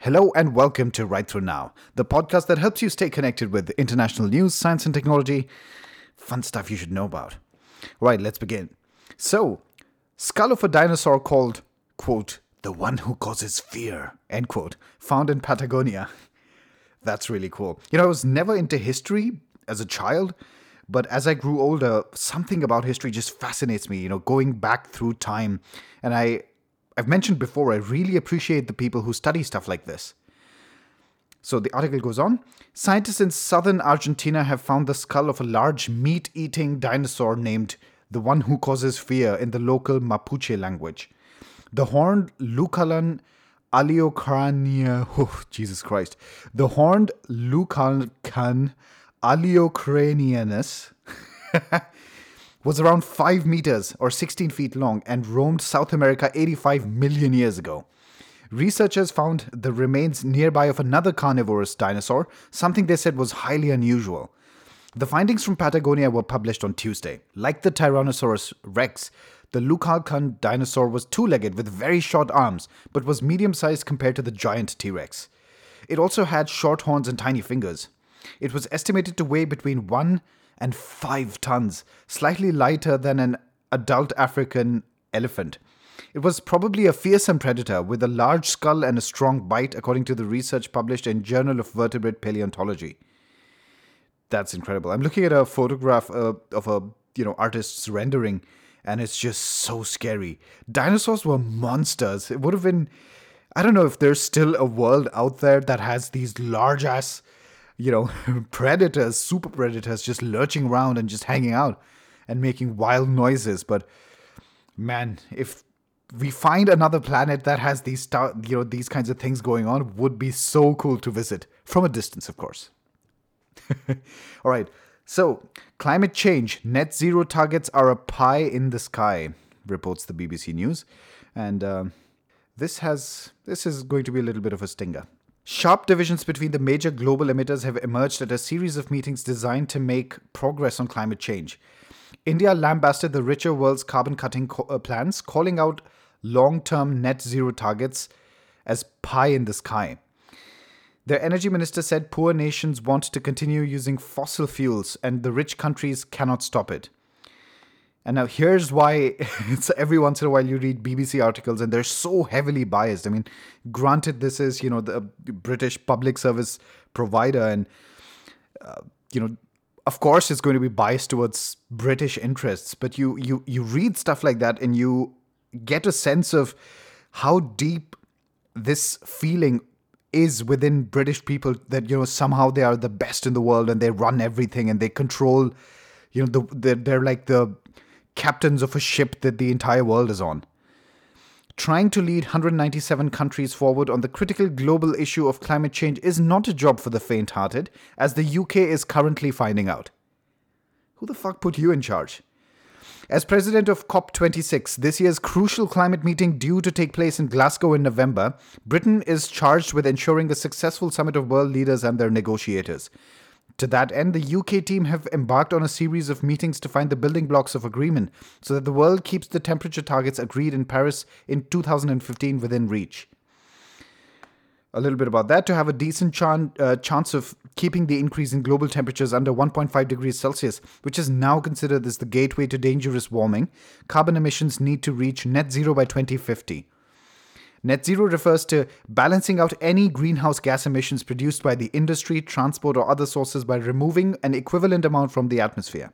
Hello and welcome to Right Through Now, the podcast that helps you stay connected with international news, science and technology, fun stuff you should know about. Right, let's begin. So, skull of a dinosaur called, quote, the one who causes fear, end quote, found in Patagonia. That's really cool. I was never into history as a child, but as I grew older, something about history just fascinates me, going back through time. And I've mentioned before, I really appreciate the people who study stuff like this. So the article goes on. Scientists in southern Argentina have found the skull of a large meat-eating dinosaur named the one who causes fear in the local Mapuche language. The horned Lucalan Aleocrania... Oh, Jesus Christ. The horned Lucalan Aleocranianus was around 5 meters or 16 feet long and roamed South America 85 million years ago. Researchers found the remains nearby of another carnivorous dinosaur, something they said was highly unusual. The findings from Patagonia were published on Tuesday. Like the Tyrannosaurus rex, the Lucalcan dinosaur was two-legged with very short arms, but was medium-sized compared to the giant T-Rex. It also had short horns and tiny fingers. It was estimated to weigh between 1 and 5 tons, slightly lighter than an adult African elephant. It was probably a fearsome predator with a large skull and a strong bite, according to the research published in Journal of Vertebrate Paleontology. That's incredible. I'm looking at a photograph of a artist's rendering, and it's just so scary. Dinosaurs were monsters. It would have been... I don't know if there's still a world out there that has these large-ass predators, super predators just lurching around and just hanging out and making wild noises. But man, if we find another planet that has these kinds of things going on, would be so cool to visit from a distance, of course. All right. So, climate change, net zero targets are a pie in the sky, reports the BBC News. And this is going to be a little bit of a stinger. Sharp divisions between the major global emitters have emerged at a series of meetings designed to make progress on climate change. India lambasted the richer world's carbon-cutting plans, calling out long-term net zero targets as pie in the sky. Their energy minister said poor nations want to continue using fossil fuels and the rich countries cannot stop it. And now here's why it's every once in a while you read BBC articles and they're so heavily biased. I mean, granted, this is, the British public service provider and, of course it's going to be biased towards British interests. But you read stuff like that and you get a sense of how deep this feeling is within British people that, somehow they are the best in the world and they run everything and they control, they're like the captains of a ship that the entire world is on. Trying to lead 197 countries forward on the critical global issue of climate change is not a job for the faint-hearted, as the UK is currently finding out. Who the fuck put you in charge? As president of COP26, this year's crucial climate meeting due to take place in Glasgow in November, Britain is charged with ensuring a successful summit of world leaders and their negotiators. To that end, the UK team have embarked on a series of meetings to find the building blocks of agreement so that the world keeps the temperature targets agreed in Paris in 2015 within reach. A little bit about that. To have a decent chance of keeping the increase in global temperatures under 1.5 degrees Celsius, which is now considered as the gateway to dangerous warming, carbon emissions need to reach net zero by 2050. Net zero refers to balancing out any greenhouse gas emissions produced by the industry, transport, or other sources by removing an equivalent amount from the atmosphere.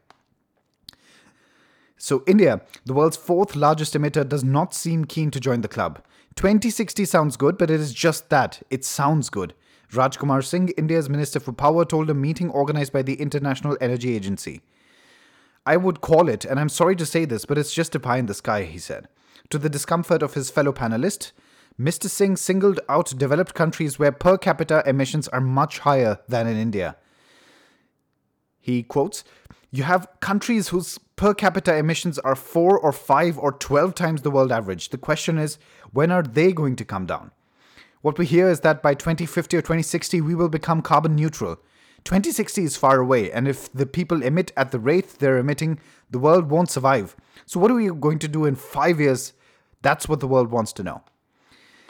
So India, the world's fourth largest emitter, does not seem keen to join the club. 2060 sounds good, but it is just that. It sounds good. Rajkumar Singh, India's Minister for Power, told a meeting organized by the International Energy Agency. I would call it, and I'm sorry to say this, but it's just a pie in the sky, he said. To the discomfort of his fellow panelist, Mr. Singh singled out developed countries where per capita emissions are much higher than in India. He quotes, "You have countries whose per capita emissions are 4 or 5 or 12 times the world average. The question is, when are they going to come down? What we hear is that by 2050 or 2060, we will become carbon neutral. 2060 is far away, and if the people emit at the rate they're emitting, the world won't survive. So what are we going to do in 5 years? That's what the world wants to know."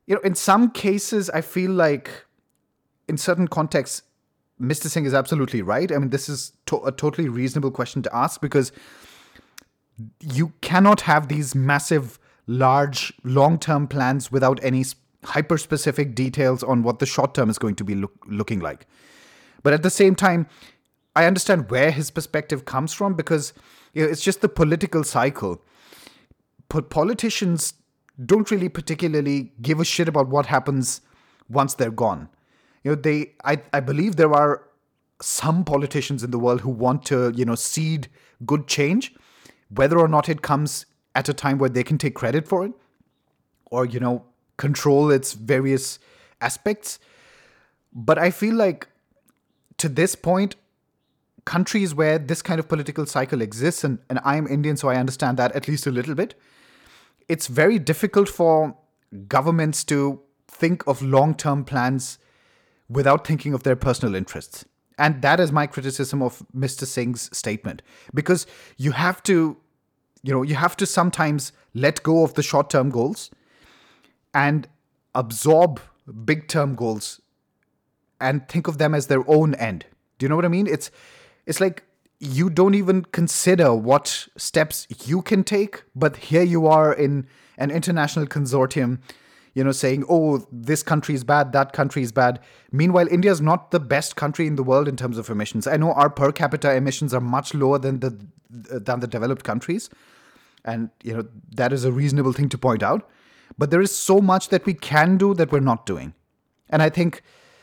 In some cases, I feel like in certain contexts, Mr. Singh is absolutely right. I mean, this is a totally reasonable question to ask because you cannot have these massive, large, long-term plans without any hyper-specific details on what the short term is going to be looking like. But at the same time, I understand where his perspective comes from because it's just the political cycle. But politicians don't really particularly give a shit about what happens once they're gone. I believe there are some politicians in the world who want to, seed good change, whether or not it comes at a time where they can take credit for it or, control its various aspects. But I feel like to this point, countries where this kind of political cycle exists, and I'm Indian, so I understand that at least a little bit, it's very difficult for governments to think of long-term plans without thinking of their personal interests. And that is my criticism of Mr. Singh's statement. Because you have to sometimes let go of the short-term goals and absorb big-term goals and think of them as their own end. Do you know what I mean? It's like you don't even consider what steps you can take, but here you are in an international consortium, saying, oh, this country is bad, that country is bad. Meanwhile, India is not the best country in the world in terms of emissions. I know our per capita emissions are much lower than the developed countries. And, that is a reasonable thing to point out. But there is so much that we can do that we're not doing. And I think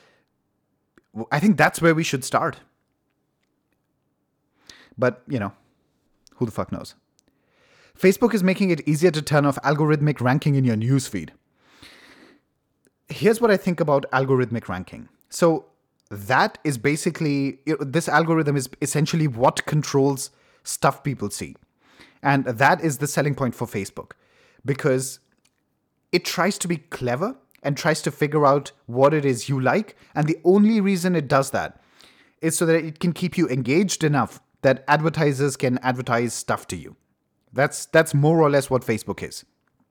that's where we should start. But, who the fuck knows? Facebook is making it easier to turn off algorithmic ranking in your newsfeed. Here's what I think about algorithmic ranking. So that is basically, this algorithm is essentially what controls stuff people see. And that is the selling point for Facebook. Because it tries to be clever and tries to figure out what it is you like. And the only reason it does that is so that it can keep you engaged enough that advertisers can advertise stuff to you. That's more or less what Facebook is.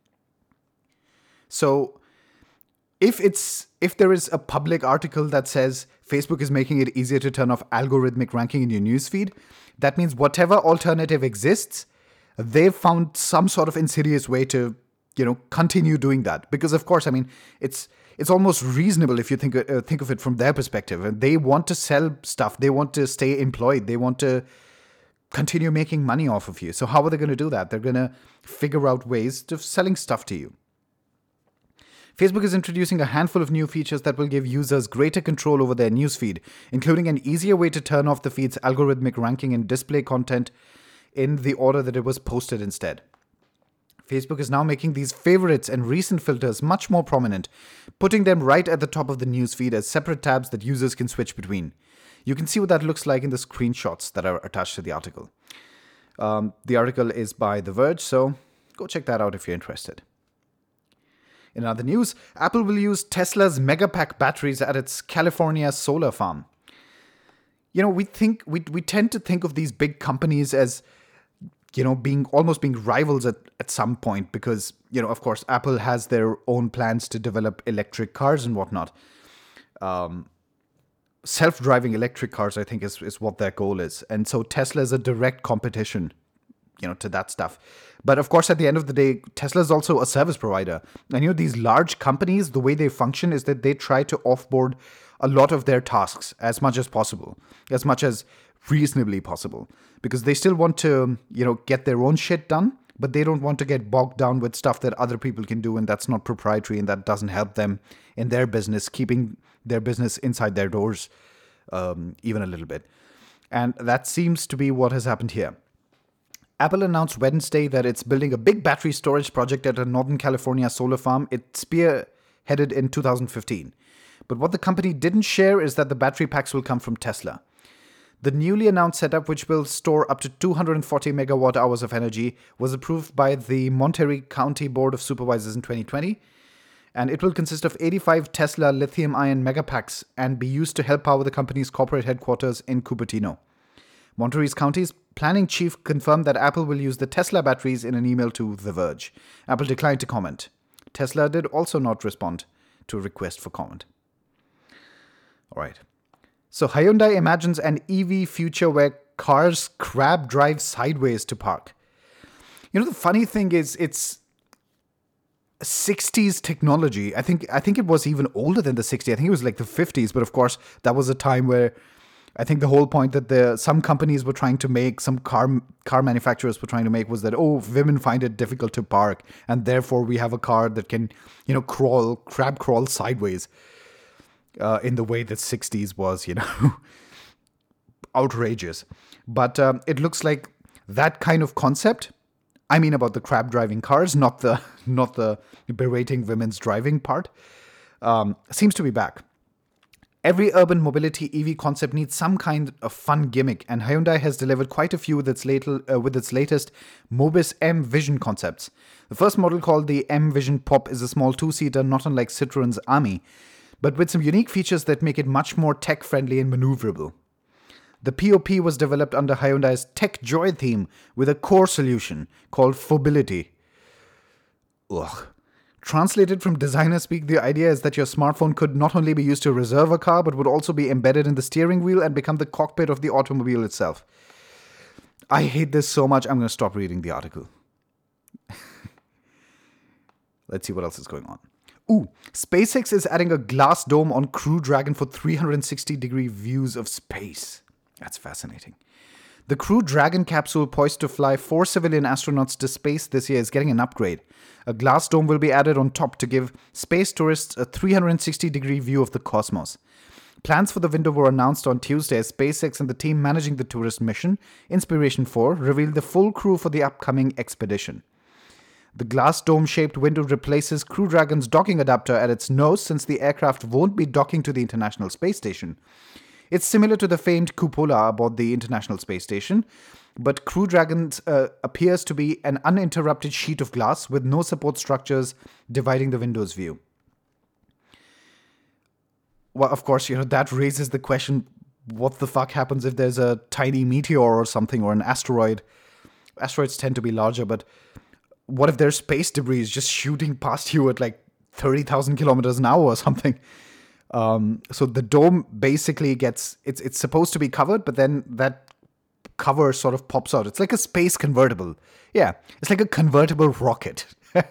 So if there is a public article that says Facebook is making it easier to turn off algorithmic ranking in your newsfeed, that means whatever alternative exists, they've found some sort of insidious way to, continue doing that. Because of course, I mean, it's almost reasonable if you think of it from their perspective. And they want to sell stuff. They want to stay employed. They want to continue making money off of you. So how are they going to do that? They're going to figure out ways of selling stuff to you. Facebook is introducing a handful of new features that will give users greater control over their newsfeed, including an easier way to turn off the feed's algorithmic ranking and display content in the order that it was posted instead. Facebook is now making these favorites and recent filters much more prominent, putting them right at the top of the newsfeed as separate tabs that users can switch between. You can see what that looks like in the screenshots that are attached to the article. The article is by The Verge, so go check that out if you're interested. In other news, Apple will use Tesla's Megapack batteries at its California solar farm. We tend to think of these big companies as, being rivals at some point because, of course, Apple has their own plans to develop electric cars and whatnot. Self-driving electric cars, I think, is what their goal is. And so Tesla is a direct competition, to that stuff. But of course, at the end of the day, Tesla is also a service provider. And these large companies, the way they function is that they try to offboard a lot of their tasks as much as possible, as much as reasonably possible, because they still want to, get their own shit done, but they don't want to get bogged down with stuff that other people can do and that's not proprietary and that doesn't help them in their business, keeping their business inside their doors even a little bit. And that seems to be what has happened here. Apple announced Wednesday that it's building a big battery storage project at a Northern California solar farm it spearheaded in 2015. But what the company didn't share is that the battery packs will come from Tesla. The newly announced setup, which will store up to 240 megawatt hours of energy, was approved by the Monterey County Board of Supervisors in 2020. And it will consist of 85 Tesla lithium-ion megapacks and be used to help power the company's corporate headquarters in Cupertino. Monterey County's planning chief confirmed that Apple will use the Tesla batteries in an email to The Verge. Apple declined to comment. Tesla did also not respond to a request for comment. All right. So Hyundai imagines an EV future where cars crab drive sideways to park. The funny thing is, it's 60s technology. I think it was even older than the 60s. I think it was like the 50s. But of course, that was a time where I think the whole point that some companies were trying to make, some car manufacturers were trying to make, was that, women find it difficult to park, and therefore we have a car that can, crab crawl sideways in the way that 60s was, outrageous. But it looks like that kind of concept, I mean about the crab driving cars, not the berating women's driving part, seems to be back. Every urban mobility EV concept needs some kind of fun gimmick, and Hyundai has delivered quite a few with its latest Mobis M Vision concepts. The first model, called the M Vision Pop, is a small two-seater not unlike Citroen's Ami, but with some unique features that make it much more tech-friendly and maneuverable. The POP was developed under Hyundai's Tech Joy theme with a core solution called Fobility. Ugh. Translated from designer speak, the idea is that your smartphone could not only be used to reserve a car, but would also be embedded in the steering wheel and become the cockpit of the automobile itself. I hate this so much, I'm going to stop reading the article. Let's see what else is going on. SpaceX is adding a glass dome on Crew Dragon for 360-degree views of space. That's fascinating. The Crew Dragon capsule, poised to fly 4 civilian astronauts to space this year, is getting an upgrade. A glass dome will be added on top to give space tourists a 360-degree view of the cosmos. Plans for the window were announced on Tuesday as SpaceX and the team managing the tourist mission, Inspiration 4, revealed the full crew for the upcoming expedition. The glass dome-shaped window replaces Crew Dragon's docking adapter at its nose, since the aircraft won't be docking to the International Space Station. It's similar to the famed cupola aboard the International Space Station, but Crew Dragon appears to be an uninterrupted sheet of glass with no support structures dividing the window's view. Well, of course, that raises the question, what the fuck happens if there's a tiny meteor or something, or an asteroid? Asteroids tend to be larger, but what if there's space debris just shooting past you at like 30,000 kilometers an hour or something? So the dome basically it's supposed to be covered, but then that cover sort of pops out. It's like a space convertible. Yeah, it's like a convertible rocket.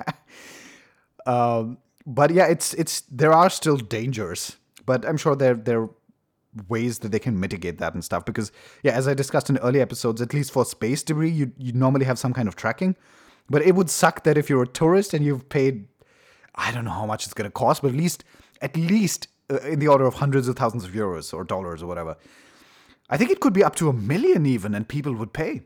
But yeah, there are still dangers, but I'm sure there are ways that they can mitigate that and stuff. Because yeah, as I discussed in early episodes, at least for space debris, you normally have some kind of tracking. But it would suck that if you're a tourist and you've paid, I don't know how much it's going to cost, but at least in the order of hundreds of thousands of euros or dollars or whatever. I think it could be up to $1 million even, and people would pay.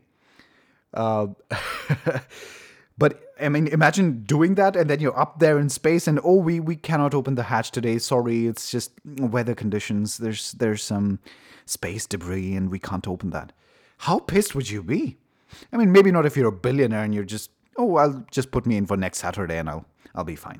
But I mean, imagine doing that, and then you're up there in space, and we cannot open the hatch today. Sorry, it's just weather conditions. There's some space debris, and we can't open that. How pissed would you be? I mean, maybe not if you're a billionaire and you're just, I'll just put me in for next Saturday and I'll be fine.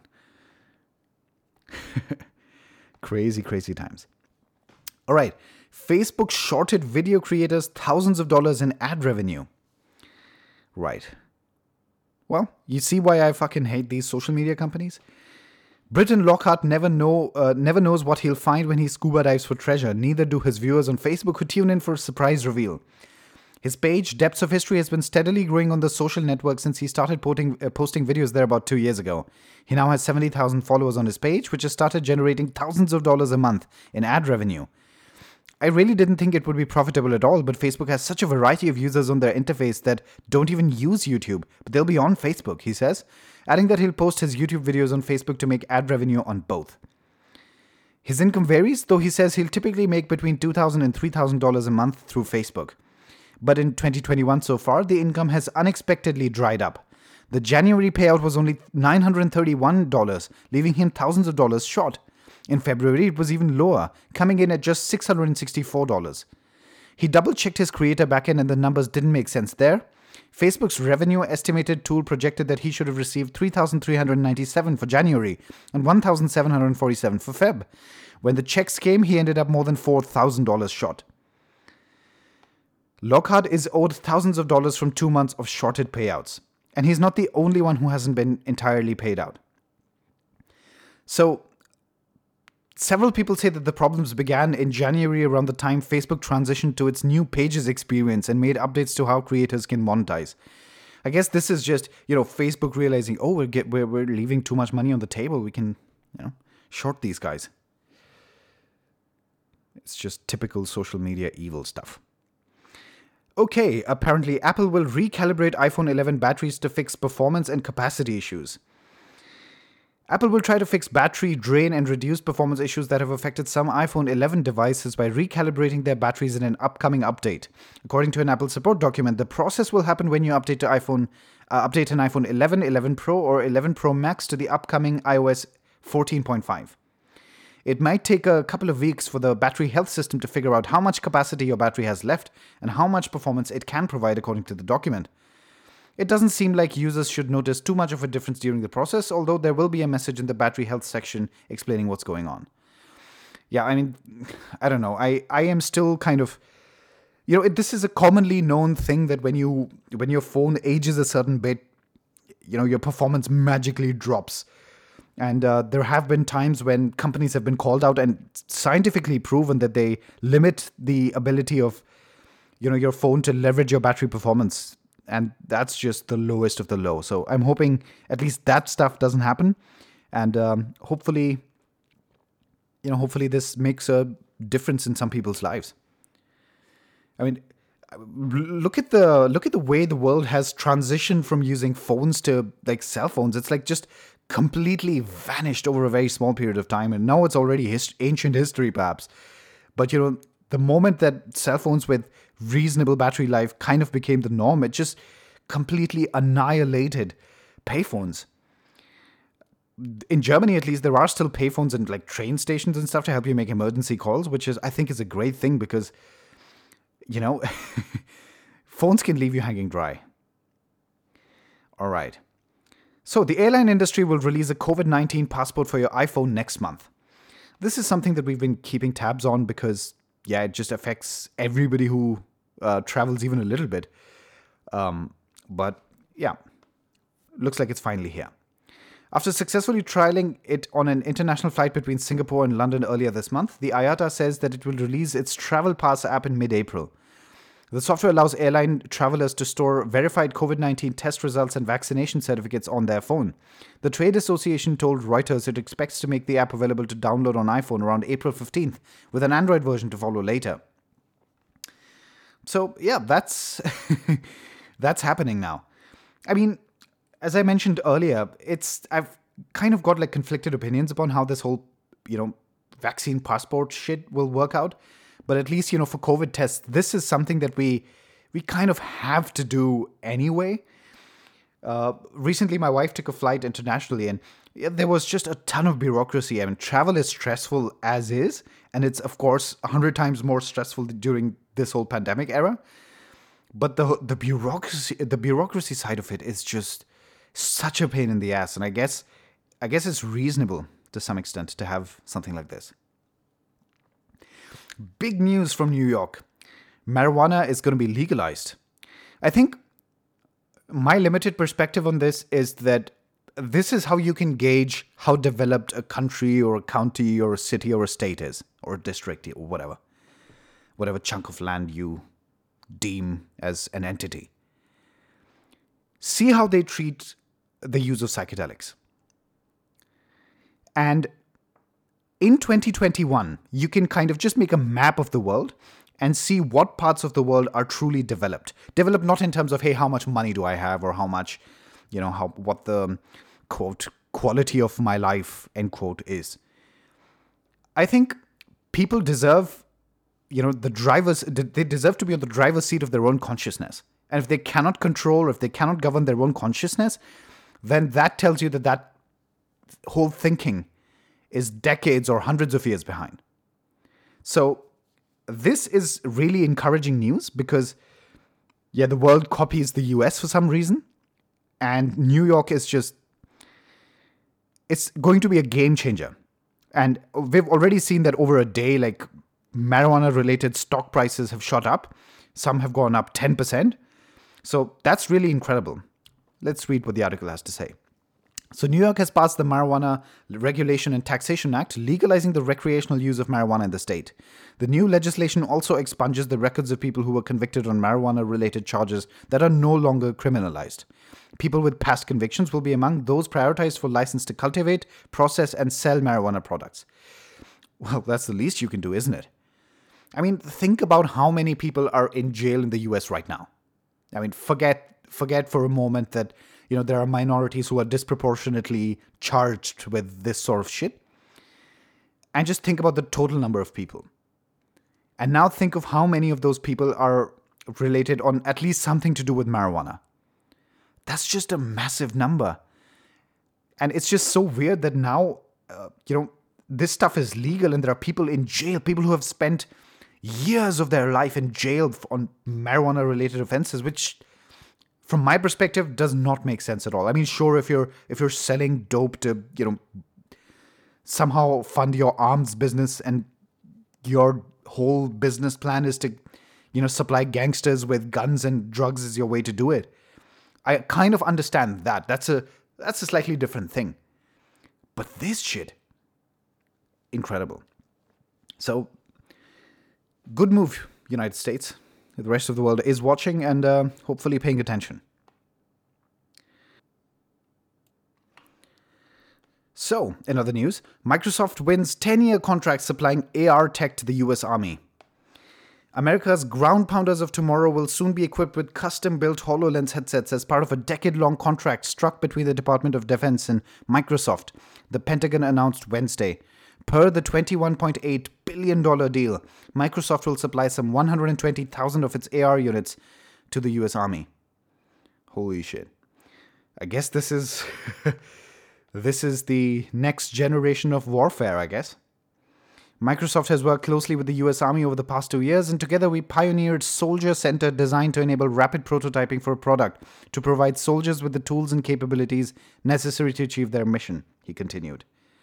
Crazy, crazy times. All right. Facebook shorted video creators thousands of dollars in ad revenue. Right. Well, you see why I fucking hate these social media companies? Britton Lockhart never knows what he'll find when he scuba dives for treasure. Neither do his viewers on Facebook, who tune in for a surprise reveal. His page, Depths of History, has been steadily growing on the social network since he started posting videos there about 2 years ago. He now has 70,000 followers on his page, which has started generating thousands of dollars a month in ad revenue. I really didn't think it would be profitable at all, but Facebook has such a variety of users on their interface that don't even use YouTube, but they'll be on Facebook, he says, adding that he'll post his YouTube videos on Facebook to make ad revenue on both. His income varies, though he says he'll typically make between $2,000 and $3,000 a month through Facebook. But in 2021 so far, the income has unexpectedly dried up. The January payout was only $931, leaving him thousands of dollars short. In February, it was even lower, coming in at just $664. He double-checked his creator backend and the numbers didn't make sense there. Facebook's revenue estimated tool projected that he should have received $3,397 for January and $1,747 for Feb. When the checks came, he ended up more than $4,000 short. Lockhart is owed thousands of dollars from 2 months of shorted payouts. And he's not the only one who hasn't been entirely paid out. So several people say that the problems began in January around the time Facebook transitioned to its new Pages experience and made updates to how creators can monetize. I guess this is just, Facebook realizing, oh, we're leaving too much money on the table. We can, short these guys. It's just typical social media evil stuff. Okay, apparently Apple will recalibrate iPhone 11 batteries to fix performance and capacity issues. Apple will try to fix battery drain and reduce performance issues that have affected some iPhone 11 devices by recalibrating their batteries in an upcoming update. According to an Apple support document, the process will happen when you update an iPhone 11, 11 Pro, or 11 Pro Max to the upcoming iOS 14.5. It might take a couple of weeks for the battery health system to figure out how much capacity your battery has left and how much performance it can provide, according to the document. It doesn't seem like users should notice too much of a difference during the process, although there will be a message in the battery health section explaining what's going on. Yeah, I mean, I don't know. I am still kind of, this is a commonly known thing that when your phone ages a certain bit, your performance magically drops. And there have been times when companies have been called out and scientifically proven that they limit the ability of, your phone to leverage your battery performance. And that's just the lowest of the low. So I'm hoping at least that stuff doesn't happen. And hopefully this makes a difference in some people's lives. I mean, look at the way the world has transitioned from using phones to like cell phones. It's like just completely vanished over a very small period of time. And now it's already ancient history, perhaps. But, the moment that cell phones with reasonable battery life kind of became the norm, it just completely annihilated payphones. In Germany, at least, there are still payphones in like train stations and stuff to help you make emergency calls, which I think is a great thing because, phones can leave you hanging dry. All right. So the airline industry will release a COVID-19 passport for your iPhone next month. This is something that we've been keeping tabs on because it just affects everybody who travels even a little bit. But looks like it's finally here. After successfully trialing it on an international flight between Singapore and London earlier this month, the IATA says that it will release its Travel Pass app in mid-April. The software allows airline travelers to store verified COVID-19 test results and vaccination certificates on their phone. The trade association told Reuters it expects to make the app available to download on iPhone around April 15th, with an Android version to follow later. So, that's that's happening now. I mean, as I mentioned earlier, I've kind of got like conflicted opinions upon how this whole, vaccine passport shit will work out. But at least, for COVID tests, this is something that we kind of have to do anyway. Recently, my wife took a flight internationally, and there was just a ton of bureaucracy. I mean, travel is stressful as is, and it's, of course, 100 times more stressful during this whole pandemic era. But the bureaucracy side of it is just such a pain in the ass, and I guess it's reasonable to some extent to have something like this. Big news from New York. Marijuana is going to be legalized. I think my limited perspective on this is that this is how you can gauge how developed a country or a county or a city or a state is, or a district or whatever chunk of land you deem as an entity. See how they treat the use of psychedelics. And in 2021, you can kind of just make a map of the world and see what parts of the world are truly developed. Developed not in terms of, hey, how much money do I have, or how much, what the, quote, quality of my life, end quote, is. I think people deserve, they deserve to be on the driver's seat of their own consciousness. And if they cannot control, or if they cannot govern their own consciousness, then that tells you that whole thinking is decades or hundreds of years behind. So this is really encouraging news because, the world copies the US for some reason. And New York is it's going to be a game changer. And we've already seen that over a day, like marijuana-related stock prices have shot up. Some have gone up 10%. So that's really incredible. Let's read what the article has to say. So New York has passed the Marijuana Regulation and Taxation Act, legalizing the recreational use of marijuana in the state. The new legislation also expunges the records of people who were convicted on marijuana-related charges that are no longer criminalized. People with past convictions will be among those prioritized for license to cultivate, process, and sell marijuana products. Well, that's the least you can do, isn't it? I mean, think about how many people are in jail in the US right now. I mean, forget for a moment that, there are minorities who are disproportionately charged with this sort of shit. And just think about the total number of people. And now think of how many of those people are related on at least something to do with marijuana. That's just a massive number. And it's just so weird that now, this stuff is legal and there are people in jail, people who have spent years of their life in jail on marijuana-related offenses, which, from my perspective, does not make sense at all. I mean, sure, if you're selling dope to, somehow fund your arms business and your whole business plan is to, supply gangsters with guns and drugs is your way to do it. I kind of understand that. That's a slightly different thing. But this shit, incredible. So, good move, United States. The rest of the world is watching and hopefully paying attention. So, in other news, Microsoft wins 10-year contract supplying AR tech to the US Army. America's ground pounders of tomorrow will soon be equipped with custom-built HoloLens headsets as part of a decade-long contract struck between the Department of Defense and Microsoft, the Pentagon announced Wednesday. Per the $21.8 billion deal, Microsoft will supply some 120,000 of its AR units to the US Army. Holy shit. I guess this is this is the next generation of warfare, I guess. Microsoft has worked closely with the US Army over the past 2 years, and together we pioneered Soldier Center, designed to enable rapid prototyping for a product to provide soldiers with the tools and capabilities necessary to achieve their mission, he continued.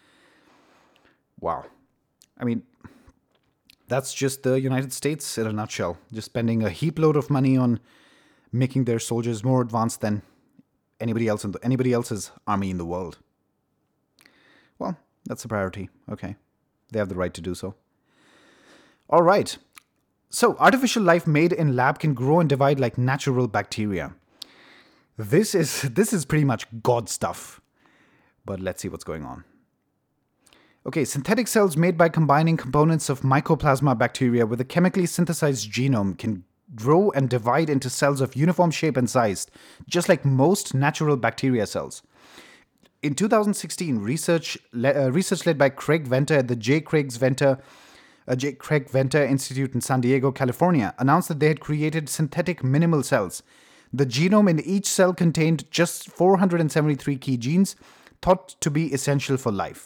Wow. I mean, that's just the United States in a nutshell. Just spending a heap load of money on making their soldiers more advanced than anybody else's army in the world. Well, that's a priority. Okay. They have the right to do so. All right. So, artificial life made in lab can grow and divide like natural bacteria. This is pretty much God stuff. But let's see what's going on. Okay, synthetic cells made by combining components of Mycoplasma bacteria with a chemically synthesized genome can grow and divide into cells of uniform shape and size, just like most natural bacteria cells. In 2016, research led by Craig Venter at the J. Craig Venter Institute in San Diego, California, announced that they had created synthetic minimal cells. The genome in each cell contained just 473 key genes, thought to be essential for life.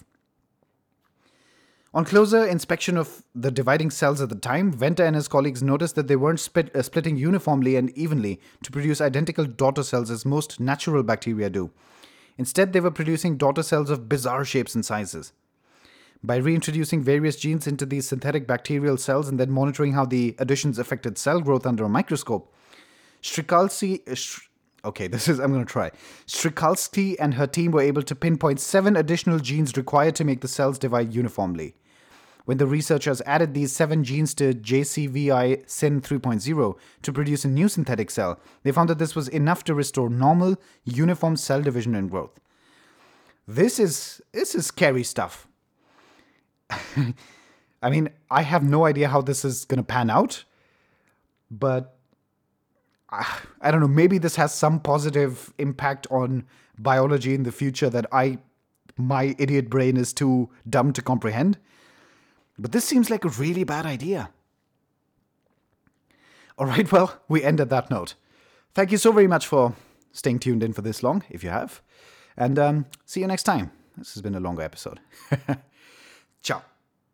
On closer inspection of the dividing cells at the time, Venter and his colleagues noticed that they weren't splitting uniformly and evenly to produce identical daughter cells as most natural bacteria do. Instead, they were producing daughter cells of bizarre shapes and sizes. By reintroducing various genes into these synthetic bacterial cells and then monitoring how the additions affected cell growth under a microscope, Strikalski and her team were able to pinpoint 7 additional genes required to make the cells divide uniformly. When the researchers added these 7 genes to JCVI Syn 3.0 to produce a new synthetic cell, they found that this was enough to restore normal, uniform cell division and growth. This is scary stuff. I mean, I have no idea how this is going to pan out, but I don't know, maybe this has some positive impact on biology in the future that my idiot brain is too dumb to comprehend. But this seems like a really bad idea. All right, well, we end at that note. Thank you so very much for staying tuned in for this long, if you have. And see you next time. This has been a longer episode. Ciao.